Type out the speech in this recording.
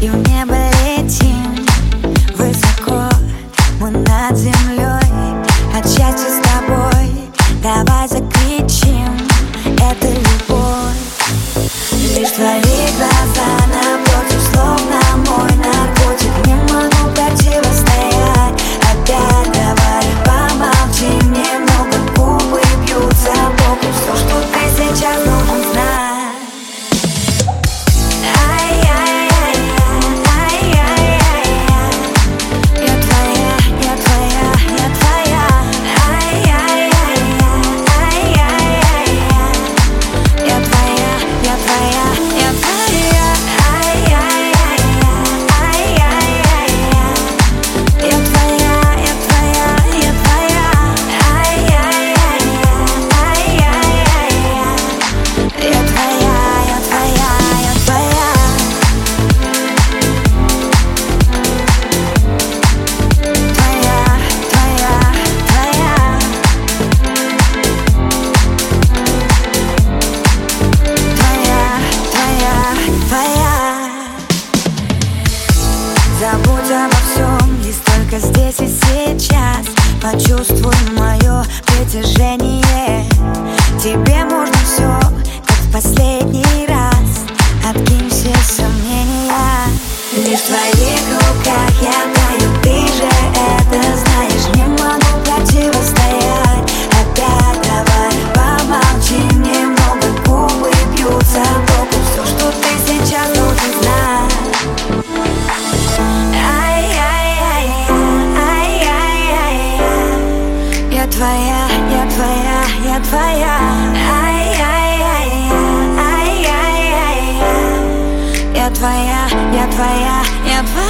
и в небо летим высоко. Мы над землей от счастья с тобой. Давай закричим, это любовь. Лишь твои глаза напротив, словно мой наркотик. Не могу противостоять. Опять давай помолчи немного, губы бьются об бок. Все, что ты сейчас должен знать. Забудь обо всем, есть только здесь и сейчас. Почувствуй мое притяжение. Тебе можно все, как в последний раз. Откинь все сомнения. Лишь в твоих руках я таю, ты же это знаешь. Не могу противостоять. Опять давай помолчи немного, губы бьются об бок. Все, что ты сейчас должен знать. Я твоя, я твоя, я твоя. Я твоя, я твоя, я твоя.